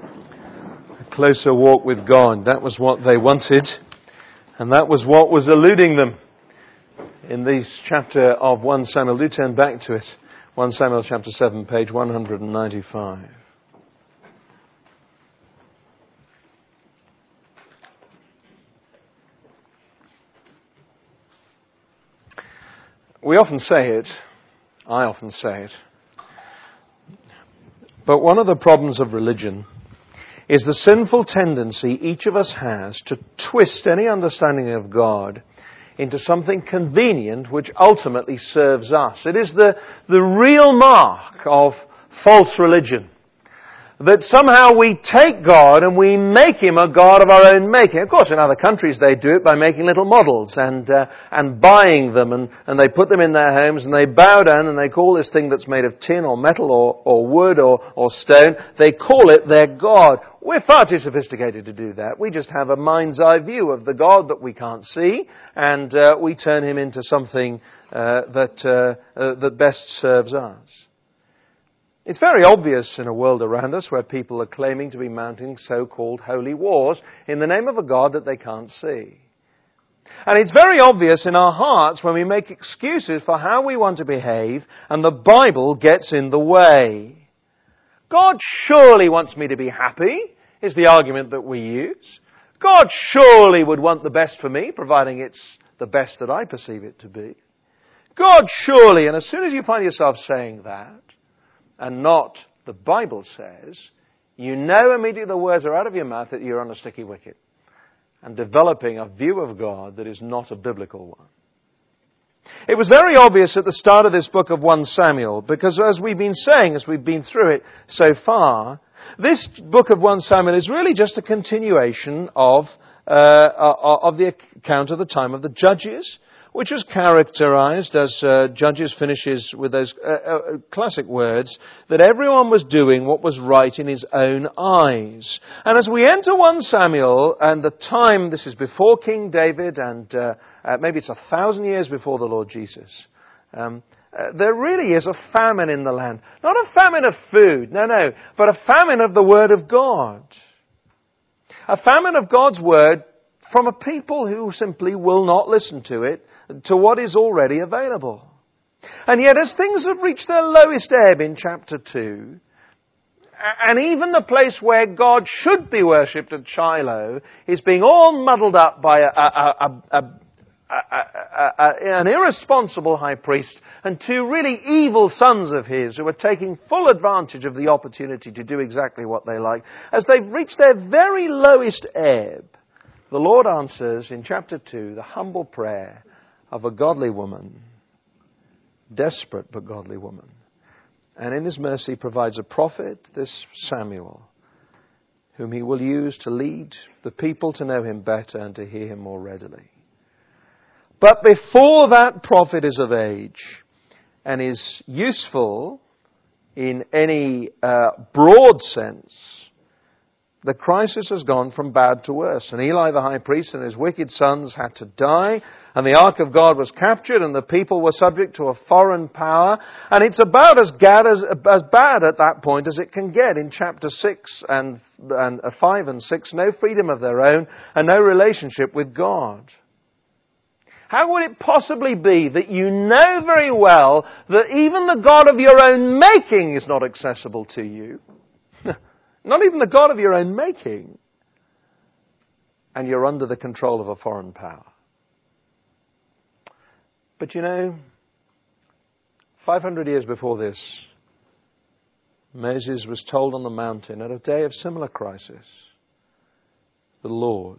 A closer walk with God. That was what they wanted, and that was what was eluding them. In this chapter of 1 Samuel, do turn back to it. 1 Samuel chapter 7, page 195. We often say it, I often say it, but one of the problems of religion is the sinful tendency each of us has to twist any understanding of God into something convenient which ultimately serves us. It is the real mark of false religion. That somehow we take God and we make Him a God of our own making. Of course, in other countries they do it by making little models and buying them and they put them in their homes and they bow down and they call this thing that's made of tin or metal or wood or stone, they call it their God. We're far too sophisticated to do that. We just have a mind's eye view of the God that we can't see and we turn Him into something that best serves us. It's very obvious in a world around us where people are claiming to be mounting so-called holy wars in the name of a God that they can't see. And it's very obvious in our hearts when we make excuses for how we want to behave and the Bible gets in the way. God surely wants me to be happy, is the argument that we use. God surely would want the best for me, providing it's the best that I perceive it to be. God surely, and as soon as you find yourself saying that, and not the Bible says, you know immediately the words are out of your mouth that you're on a sticky wicket and developing a view of God that is not a biblical one. It was very obvious at the start of this book of 1 Samuel because as we've been saying, as we've been through it so far, this book of 1 Samuel is really just a continuation of the account of the time of the Judges, which was characterized, as Judges finishes with those classic words, that everyone was doing what was right in his own eyes. And as we enter 1 Samuel, and the time, this is before King David, and maybe it's 1,000 years before the Lord Jesus, there really is a famine in the land. Not a famine of food, no, but a famine of the Word of God. A famine of God's Word from a people who simply will not listen to it, to what is already available. And yet as things have reached their lowest ebb in chapter 2, and even the place where God should be worshipped at Shiloh is being all muddled up by an irresponsible high priest and two really evil sons of his who are taking full advantage of the opportunity to do exactly what they like. As they've reached their very lowest ebb, the Lord answers in chapter 2 the humble prayer of a godly woman, desperate but godly woman. And in His mercy provides a prophet, this Samuel, whom He will use to lead the people to know Him better and to hear Him more readily. But before that prophet is of age and is useful in any broad sense, the crisis has gone from bad to worse. And Eli the high priest and his wicked sons had to die. And the ark of God was captured and the people were subject to a foreign power. And it's about as bad at that point as it can get in chapter 6 and 5 and 6. No freedom of their own and no relationship with God. How would it possibly be that you know very well that even the God of your own making is not accessible to you? Not even the God of your own making. And you're under the control of a foreign power. But you know, 500 years before this, Moses was told on the mountain at a day of similar crisis, the Lord,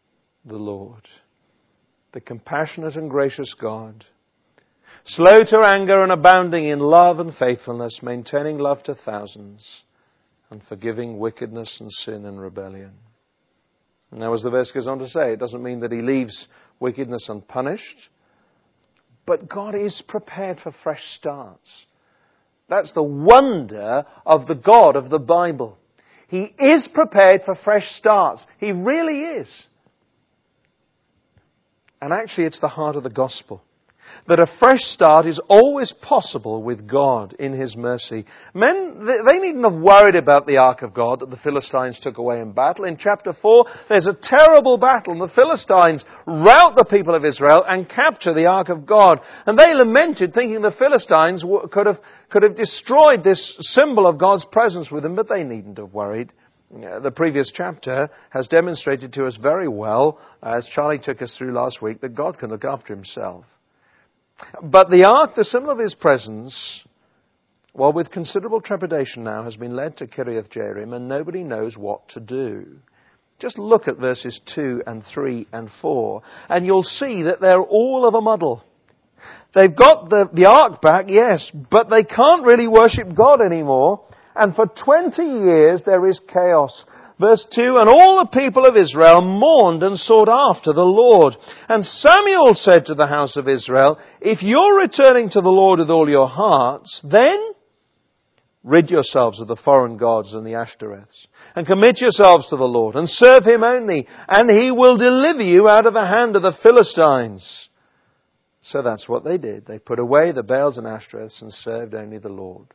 the compassionate and gracious God, slow to anger and abounding in love and faithfulness, maintaining love to thousands, and forgiving wickedness and sin and rebellion. Now, as the verse goes on to say, it doesn't mean that He leaves wickedness unpunished, but God is prepared for fresh starts. That's the wonder of the God of the Bible. He is prepared for fresh starts. He really is. And actually, it's the heart of the gospel. That a fresh start is always possible with God in His mercy. Men, they needn't have worried about the ark of God that the Philistines took away in battle. In chapter 4, there's a terrible battle, and the Philistines rout the people of Israel and capture the ark of God. And they lamented, thinking the Philistines could have destroyed this symbol of God's presence with them, but they needn't have worried. The previous chapter has demonstrated to us very well, as Charlie took us through last week, that God can look after Himself. But the ark, the symbol of His presence, well, with considerable trepidation now, has been led to Kiriath Jearim, and nobody knows what to do. Just look at verses 2 and 3 and 4, and you'll see that they're all of a muddle. They've got the ark back, yes, but they can't really worship God anymore, and for 20 years there is chaos. Verse 2, and all the people of Israel mourned and sought after the Lord. And Samuel said to the house of Israel, if you're returning to the Lord with all your hearts, then rid yourselves of the foreign gods and the Ashtoreths, and commit yourselves to the Lord, and serve Him only, and He will deliver you out of the hand of the Philistines. So that's what they did. They put away the Baals and Ashtoreths and served only the Lord.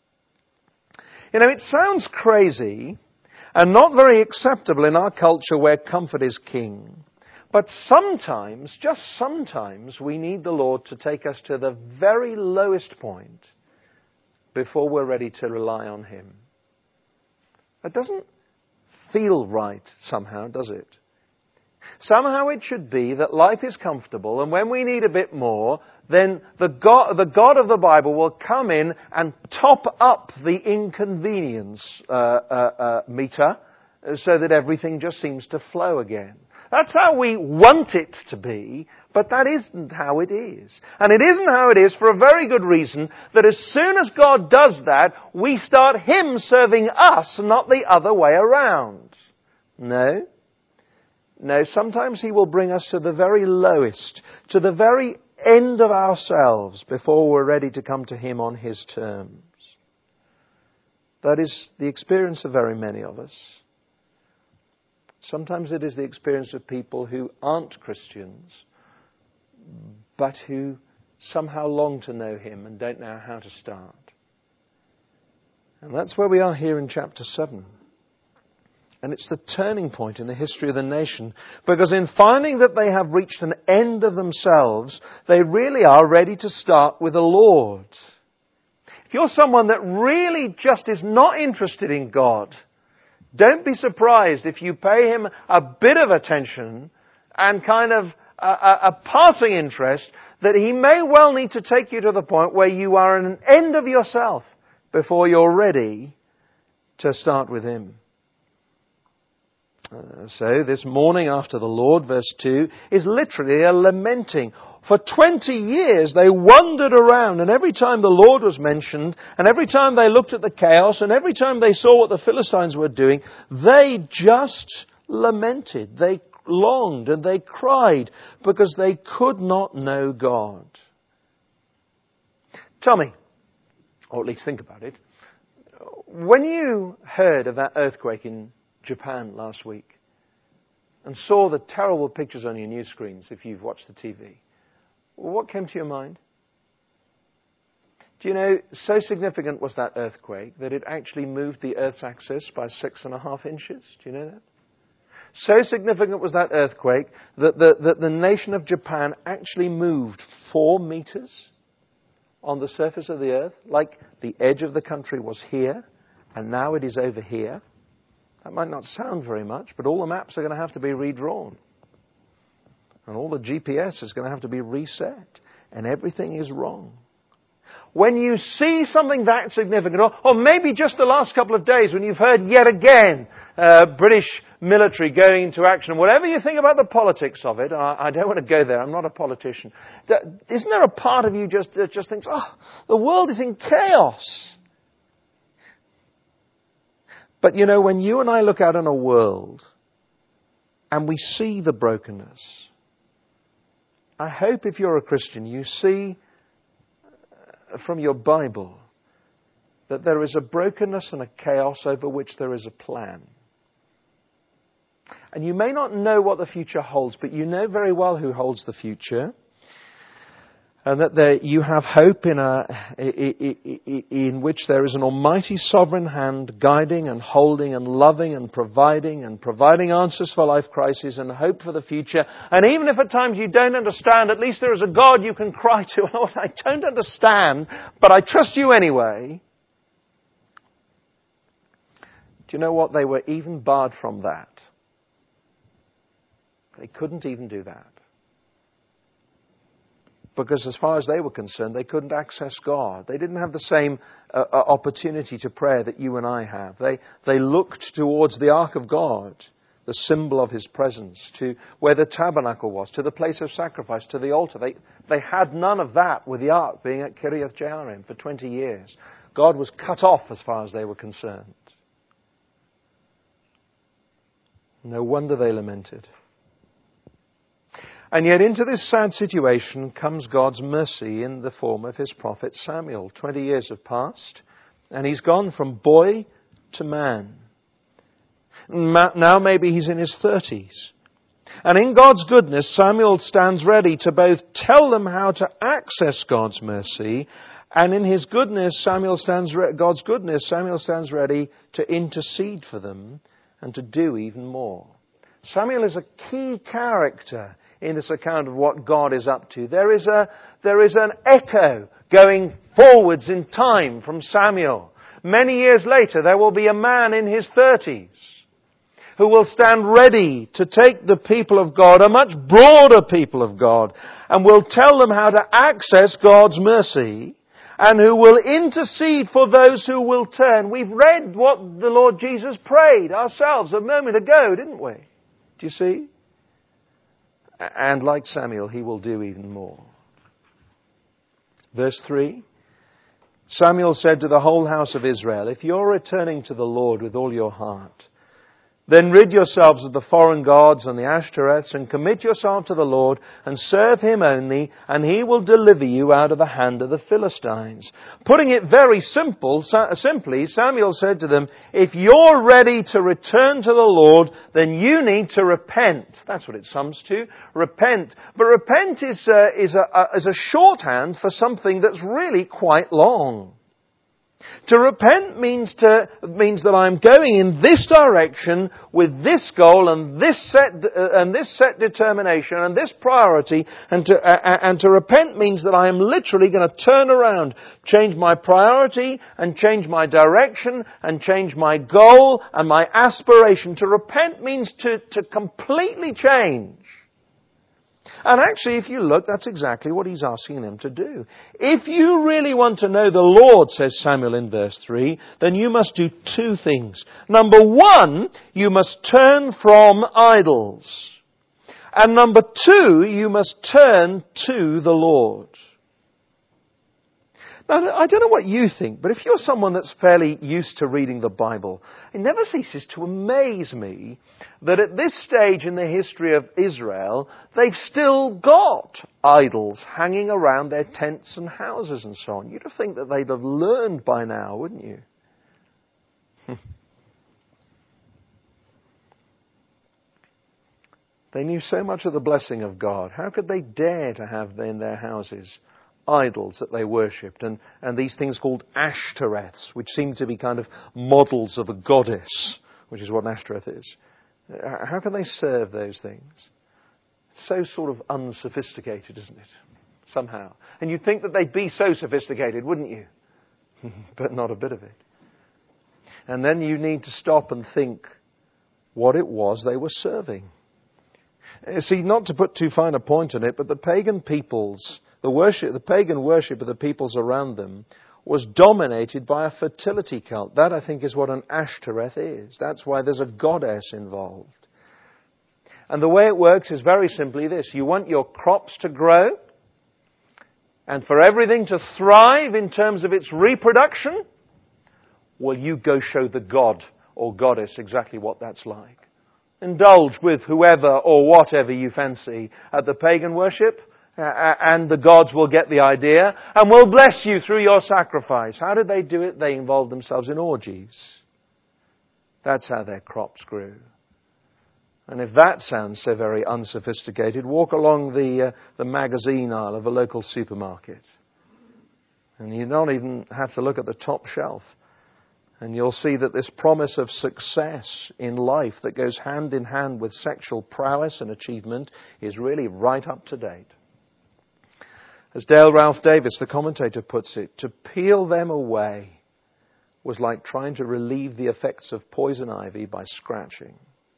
You know, it sounds crazy and not very acceptable in our culture where comfort is king. But sometimes, just sometimes, we need the Lord to take us to the very lowest point before we're ready to rely on Him. That doesn't feel right somehow, does it? Somehow it should be that life is comfortable, and when we need a bit more, then the God of the Bible will come in and top up the inconvenience meter so that everything just seems to flow again. That's how we want it to be, but that isn't how it is. And it isn't how it is for a very good reason, that as soon as God does that, we start Him serving us, not the other way around. No, sometimes He will bring us to the very lowest, to the very end of ourselves before we're ready to come to Him on His terms. That is the experience of very many of us. Sometimes it is the experience of people who aren't Christians, but who somehow long to know Him and don't know how to start. And that's where we are here in chapter 7. And it's the turning point in the history of the nation. Because in finding that they have reached an end of themselves, they really are ready to start with the Lord. If you're someone that really just is not interested in God, don't be surprised if you pay Him a bit of attention and kind of a passing interest, that He may well need to take you to the point where you are at an end of yourself before you're ready to start with Him. So this mourning after the Lord, verse 2, is literally a lamenting. For 20 years they wandered around, and every time the Lord was mentioned, and every time they looked at the chaos, and every time they saw what the Philistines were doing, they just lamented. They longed and they cried because they could not know God. Tell me, or at least think about it, when you heard of that earthquake in Japan last week and saw the terrible pictures on your news screens if you've watched the TV, what came to your mind? Do you know, so significant was that earthquake that it actually moved the Earth's axis by 6.5 inches. Do you know that? So significant was that earthquake that the nation of Japan actually moved 4 meters on the surface of the earth, like the edge of the country was here, and now it is over here. That might not sound very much, but all the maps are going to have to be redrawn. And all the GPS is going to have to be reset. And everything is wrong. When you see something that significant, or maybe just the last couple of days when you've heard yet again British military going into action, whatever you think about the politics of it, I don't want to go there, I'm not a politician. Isn't there a part of you just thinks, the world is in chaos? But you know, when you and I look out in a world and we see the brokenness, I hope if you're a Christian, you see from your Bible that there is a brokenness and a chaos over which there is a plan. And you may not know what the future holds, but you know very well who holds the future. And that you have hope in which there is an almighty sovereign hand guiding and holding and loving and providing answers for life crises and hope for the future. And even if at times you don't understand, at least there is a God you can cry to. Lord, I don't understand, but I trust you anyway. Do you know what? They were even barred from that. They couldn't even do that. Because as far as they were concerned, they couldn't access God. They didn't have the same opportunity to prayer that you and I have. They looked towards the ark of God, the symbol of His presence, to where the tabernacle was, to the place of sacrifice, to the altar. They had none of that with the ark being at Kiriath Jearim for 20 years. God was cut off as far as they were concerned. No wonder they lamented. And yet into this sad situation comes God's mercy in the form of His prophet Samuel. 20 years have passed, and he's gone from boy to man. Now maybe he's in his 30s. And in God's goodness, Samuel stands ready to both tell them how to access God's mercy, and in his goodness, God's goodness, Samuel stands ready to intercede for them and to do even more. Samuel is a key character in this account of what God is up to. There is an echo going forwards in time from Samuel. Many years later, there will be a man in his 30s who will stand ready to take the people of God, a much broader people of God, and will tell them how to access God's mercy, and who will intercede for those who will turn. We've read what the Lord Jesus prayed ourselves a moment ago, didn't we? Do you see? And like Samuel, he will do even more. Verse 3, Samuel said to the whole house of Israel, if you're returning to the Lord with all your heart, then rid yourselves of the foreign gods and the Ashtoreths and commit yourself to the Lord and serve Him only, and He will deliver you out of the hand of the Philistines. Putting it very simply, Samuel said to them, if you're ready to return to the Lord, then you need to repent. That's what it sums to. Repent. But repent is a shorthand for something that's really quite long. To repent means that I'm going in this direction with this goal and this set determination and this priority. And to repent means that I am literally going to turn around, change my priority and change my direction and change my goal and my aspiration. To repent means to completely change. And actually, if you look, that's exactly what he's asking them to do. If you really want to know the Lord, says Samuel in verse 3, then you must do two things. Number one, you must turn from idols. And number two, you must turn to the Lord. Now, I don't know what you think, but if you're someone that's fairly used to reading the Bible, it never ceases to amaze me that at this stage in the history of Israel, they've still got idols hanging around their tents and houses and so on. You'd think that they'd have learned by now, wouldn't you? They knew so much of the blessing of God. How could they dare to have in their houses idols that they worshipped and these things called Ashtoreths, which seem to be kind of models of a goddess, which is what an Ashtoreth is. How can they serve those things? It's so sort of unsophisticated, isn't it? Somehow. And you'd think that they'd be so sophisticated, wouldn't you? But not a bit of it. And then you need to stop and think what it was they were serving. See, not to put too fine a point on it, but the pagan peoples, the pagan worship of the peoples around them was dominated by a fertility cult. That, I think, is what an Ashtoreth is. That's why there's a goddess involved. And the way it works is very simply this. You want your crops to grow and for everything to thrive in terms of its reproduction? Well, you go show the god or goddess exactly what that's like. Indulge with whoever or whatever you fancy at the pagan worship, and the gods will get the idea and will bless you through your sacrifice. How did they do it? They involved themselves in orgies. That's how their crops grew. And if that sounds so very unsophisticated, walk along the magazine aisle of a local supermarket. And you don't even have to look at the top shelf. And you'll see that this promise of success in life that goes hand in hand with sexual prowess and achievement is really right up to date. As Dale Ralph Davis, the commentator, puts it, to peel them away was like trying to relieve the effects of poison ivy by scratching.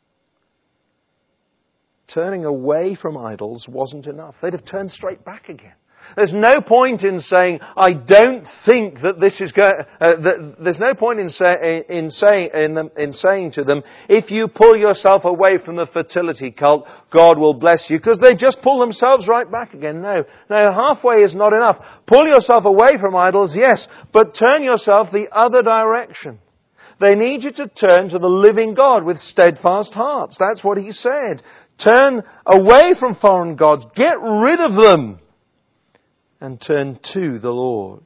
Turning away from idols wasn't enough. They'd have turned straight back again. There's no point in saying, I don't think that this is going... there's no point in saying to them, if you pull yourself away from the fertility cult, God will bless you. Because they just pull themselves right back again. No, halfway is not enough. Pull yourself away from idols, yes, but turn yourself the other direction. They need you to turn to the living God with steadfast hearts. That's what he said. Turn away from foreign gods. Get rid of them. And turn to the Lord.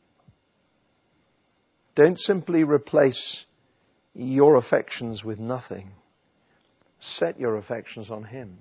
Don't simply replace your affections with nothing. Set your affections on Him.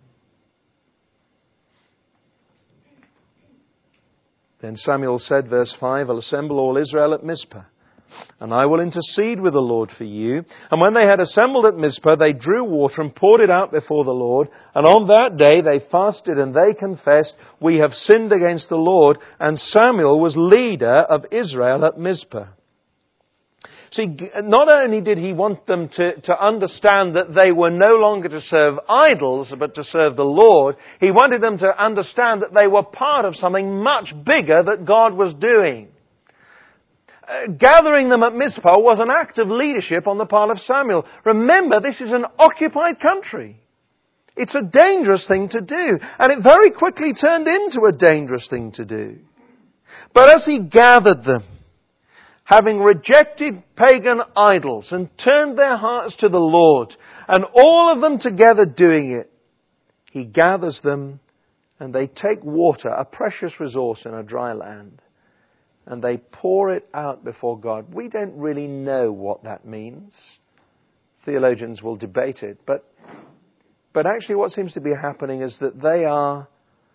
Then Samuel said, verse 5, I'll assemble all Israel at Mizpah, and I will intercede with the Lord for you. And when they had assembled at Mizpah, they drew water and poured it out before the Lord. And on that day they fasted and they confessed, we have sinned against the Lord. And Samuel was leader of Israel at Mizpah. See, not only did he want them to understand that they were no longer to serve idols, but to serve the Lord, he wanted them to understand that they were part of something much bigger that God was doing. Gathering them at Mizpah was an act of leadership on the part of Samuel. Remember, this is an occupied country. It's a dangerous thing to do. And it very quickly turned into a dangerous thing to do. But as he gathered them, having rejected pagan idols and turned their hearts to the Lord, and all of them together doing it, he gathers them and they take water, a precious resource in a dry land, and they pour it out before God. We don't really know what that means. Theologians will debate it. But actually what seems to be happening is that they are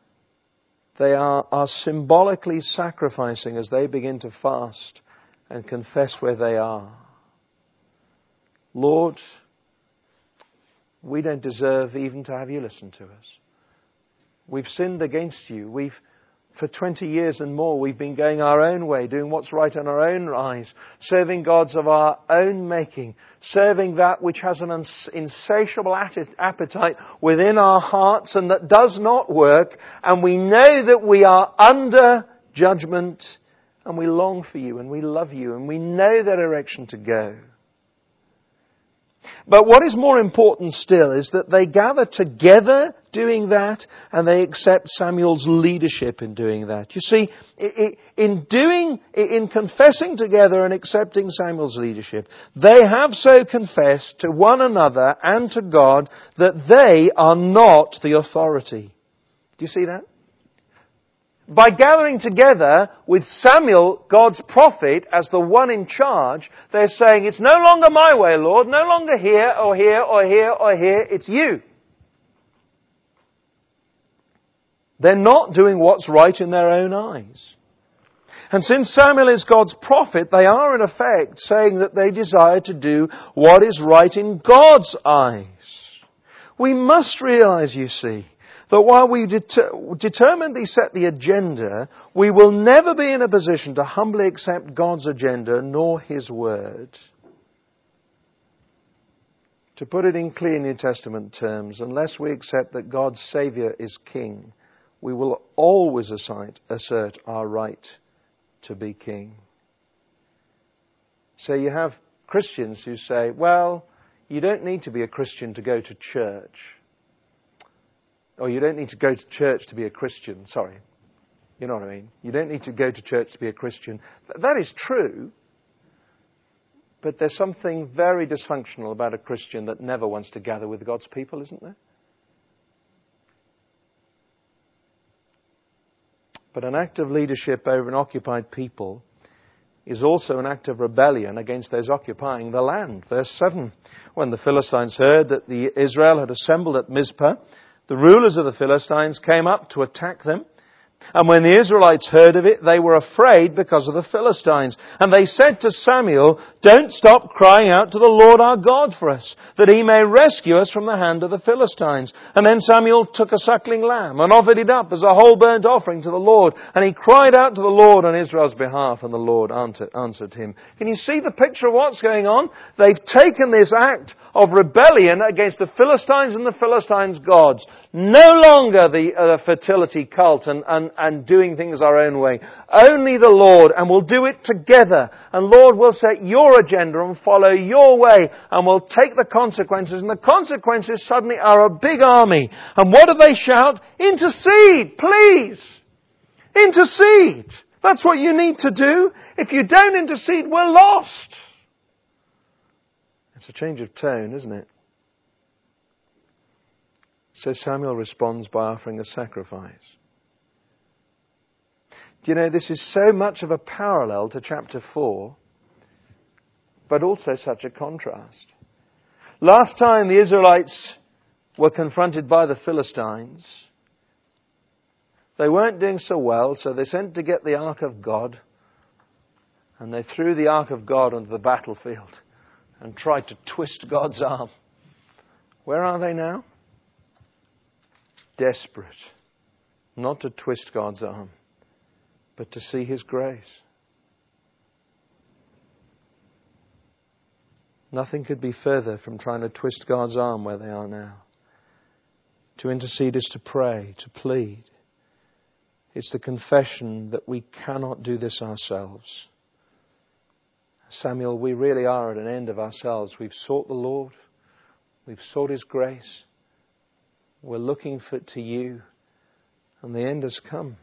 symbolically sacrificing as they begin to fast and confess where they are. Lord, we don't deserve even to have you listen to us. We've sinned against you. For 20 years and more, we've been going our own way, doing what's right in our own eyes, serving gods of our own making, serving that which has an insatiable appetite within our hearts and that does not work. And we know that we are under judgment and we long for you and we love you and we know the direction to go. But what is more important still is that they gather together doing that and they accept Samuel's leadership in doing that. You see, in confessing together and accepting Samuel's leadership, they have so confessed to one another and to God that they are not the authority. Do you see that? By gathering together with Samuel, God's prophet, as the one in charge, they're saying, it's no longer my way, Lord, no longer here or here or here or here, it's you. They're not doing what's right in their own eyes. And since Samuel is God's prophet, they are in effect saying that they desire to do what is right in God's eyes. We must realize, you see, that while we determinedly set the agenda, we will never be in a position to humbly accept God's agenda nor His word. To put it in clear New Testament terms, unless we accept that God's Saviour is King, we will always assert our right to be King. So you have Christians who say, well, you don't need to be a Christian to go to church. Or you don't need to go to church to be a Christian. Sorry. You know what I mean? You don't need to go to church to be a Christian. That is true. But there's something very dysfunctional about a Christian that never wants to gather with God's people, isn't there? But an act of leadership over an occupied people is also an act of rebellion against those occupying the land. Verse 7, when the Philistines heard that Israel had assembled at Mizpah, the rulers of the Philistines came up to attack them. And when the Israelites heard of it, they were afraid because of the Philistines. And they said to Samuel, "Don't stop crying out to the Lord our God for us, that He may rescue us from the hand of the Philistines." And then Samuel took a suckling lamb and offered it up as a whole burnt offering to the Lord. And he cried out to the Lord on Israel's behalf, and the Lord answered him. Can you see the picture of what's going on? They've taken this act of rebellion against the Philistines and the Philistines' gods. No longer the fertility cult and doing things our own way. Only the Lord, and we'll do it together. And Lord, we'll set your agenda and follow your way, and we'll take the consequences. And the consequences suddenly are a big army. And what do they shout? Intercede, please! Intercede! That's what you need to do. If you don't intercede, we're lost. It's a change of tone, isn't it? So Samuel responds by offering a sacrifice. Do you know, this is so much of a parallel to chapter 4, but also such a contrast. Last time the Israelites were confronted by the Philistines, they weren't doing so well, so they sent to get the Ark of God, and they threw the Ark of God onto the battlefield and tried to twist God's arm. Where are they now? Desperate. Not to twist God's arm, but to see His grace. Nothing could be further from trying to twist God's arm where they are now. To intercede is to pray, to plead. It's the confession that we cannot do this ourselves. Samuel, we really are at an end of ourselves. We've sought the Lord. We've sought His grace. We're looking to you. And the end has come.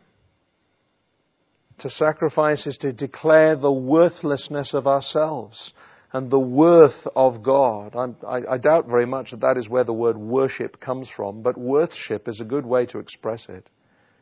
To sacrifice is to declare the worthlessness of ourselves and the worth of God. I doubt very much that is where the word worship comes from, but worthship is a good way to express it.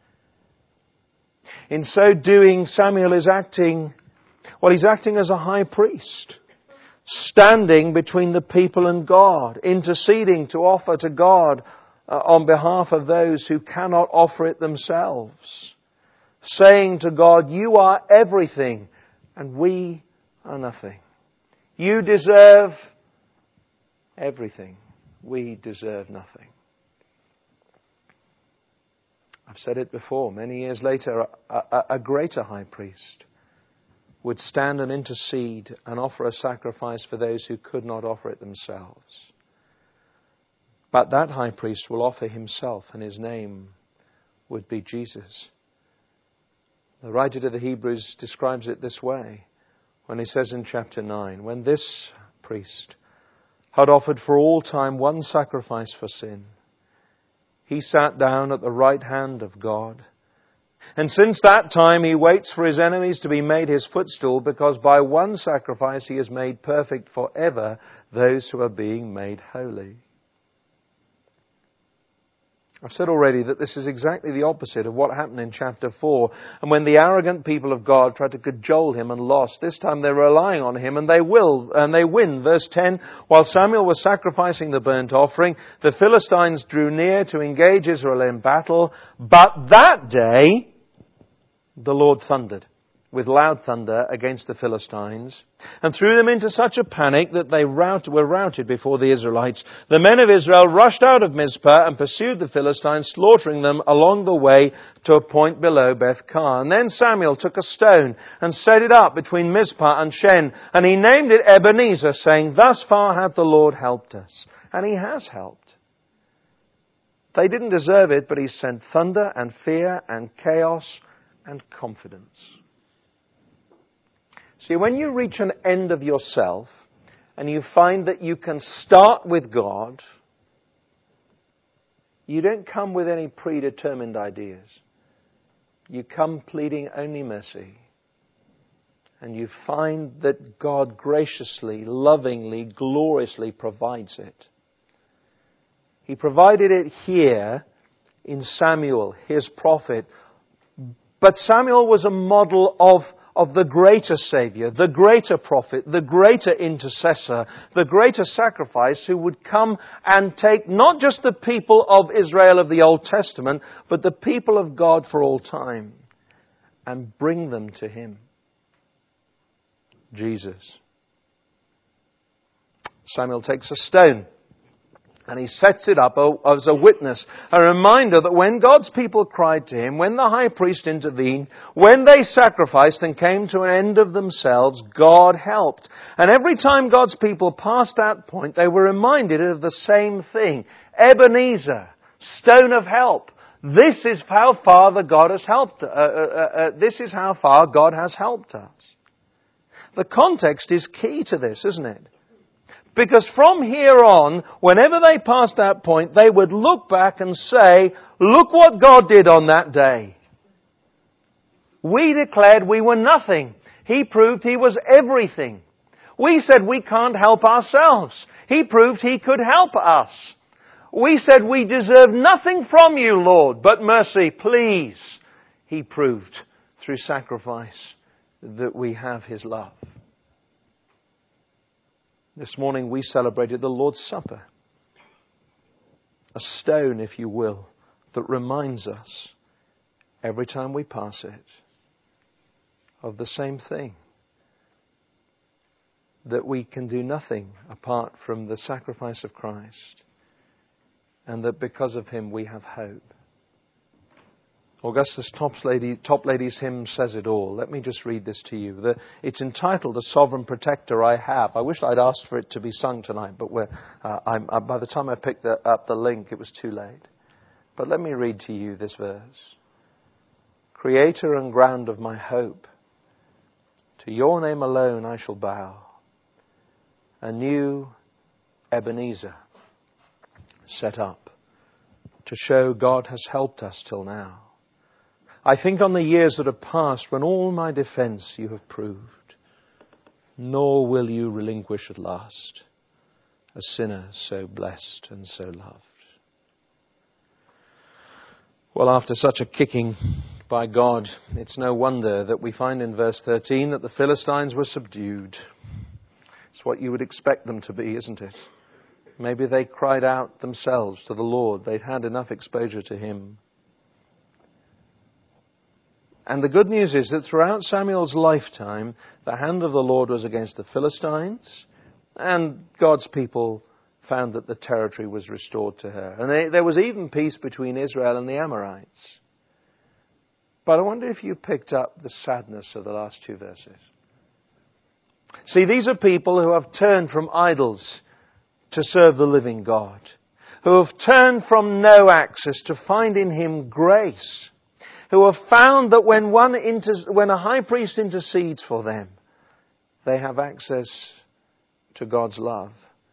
In so doing, Samuel is acting as a high priest, standing between the people and God, interceding to offer to God on behalf of those who cannot offer it themselves, saying to God, "You are everything and we are nothing. You deserve everything. We deserve nothing." I've said it before, many years later, a greater high priest would stand and intercede and offer a sacrifice for those who could not offer it themselves. But that high priest will offer himself, and his name would be Jesus. The writer to the Hebrews describes it this way when he says in chapter 9, "When this priest had offered for all time one sacrifice for sin, he sat down at the right hand of God. And since that time he waits for his enemies to be made his footstool, because by one sacrifice he has made perfect forever those who are being made holy." I've said already that this is exactly the opposite of what happened in chapter 4. And when the arrogant people of God tried to cajole him and lost, this time they're relying on him, and they win. Verse 10, "While Samuel was sacrificing the burnt offering, the Philistines drew near to engage Israel in battle. But that day, the Lord thundered with loud thunder against the Philistines and threw them into such a panic that they were routed before the Israelites. The men of Israel rushed out of Mizpah and pursued the Philistines, slaughtering them along the way to a point below Beth-kar. And then Samuel took a stone and set it up between Mizpah and Shen, and he named it Ebenezer, saying, 'Thus far hath the Lord helped us.'" And He has helped. They didn't deserve it, but He sent thunder and fear and chaos and confidence. See, when you reach an end of yourself and you find that you can start with God, you don't come with any predetermined ideas. You come pleading only mercy. And you find that God graciously, lovingly, gloriously provides it. He provided it here in Samuel, His prophet. But Samuel was a model of of the greater Saviour, the greater prophet, the greater intercessor, the greater sacrifice who would come and take not just the people of Israel of the Old Testament, but the people of God for all time and bring them to Him. Jesus. Samuel takes a stone and he sets it up as a witness, a reminder that when God's people cried to Him, when the high priest intervened, when they sacrificed and came to an end of themselves, God helped. And every time God's people passed that point, they were reminded of the same thing. Ebenezer, stone of help. This is how far God has helped. This is how far God has helped us. The context is key to this, isn't it? Because from here on, whenever they passed that point, they would look back and say, look what God did on that day. We declared we were nothing. He proved He was everything. We said we can't help ourselves. He proved He could help us. We said we deserve nothing from you, Lord, but mercy, please. He proved through sacrifice that we have His love. This morning we celebrated the Lord's Supper. A stone, if you will, that reminds us every time we pass it of the same thing. That we can do nothing apart from the sacrifice of Christ. And that because of Him we have hope. Augustus Toplady's hymn says it all. Let me just read this to you. It's entitled, "A Sovereign Protector I Have." I wish I'd asked for it to be sung tonight, but by the time I picked up the link, it was too late. But let me read to you this verse. "Creator and ground of my hope, to your name alone I shall bow. A new Ebenezer set up to show God has helped us till now. I think on the years that have passed when all my defence you have proved, nor will you relinquish at last a sinner so blessed and so loved." Well, after such a kicking by God, it's no wonder that we find in verse 13 that the Philistines were subdued. It's what you would expect them to be, isn't it? Maybe they cried out themselves to the Lord. They'd had enough exposure to Him. And the good news is that throughout Samuel's lifetime, the hand of the Lord was against the Philistines, and God's people found that the territory was restored to her. And there was even peace between Israel and the Amorites. But I wonder if you picked up the sadness of the last two verses. See, these are people who have turned from idols to serve the living God, who have turned from no access to find in Him grace, who have found that when a high priest intercedes for them, they have access to God's love.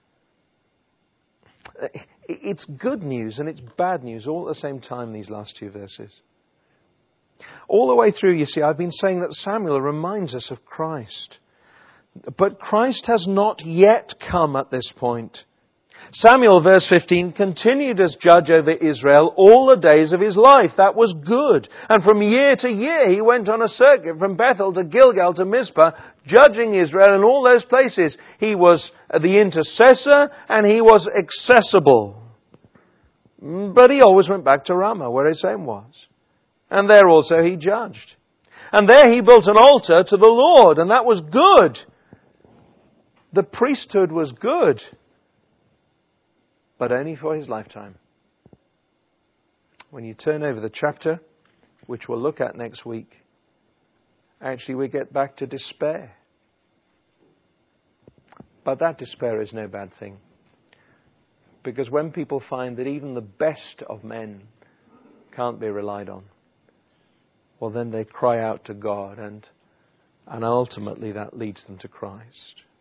It's good news and it's bad news all at the same time, these last two verses. All the way through, you see, I've been saying that Samuel reminds us of Christ. But Christ has not yet come at this point. Samuel, verse 15, continued as judge over Israel all the days of his life. That was good. And from year to year he went on a circuit from Bethel to Gilgal to Mizpah, judging Israel in all those places. He was the intercessor and he was accessible. But he always went back to Ramah, where his home was. And there also he judged. And there he built an altar to the Lord, and that was good. The priesthood was good, but only for his lifetime. When you turn over the chapter, which we'll look at next week, actually we get back to despair. But that despair is no bad thing. Because when people find that even the best of men can't be relied on, well then they cry out to God, and ultimately that leads them to Christ.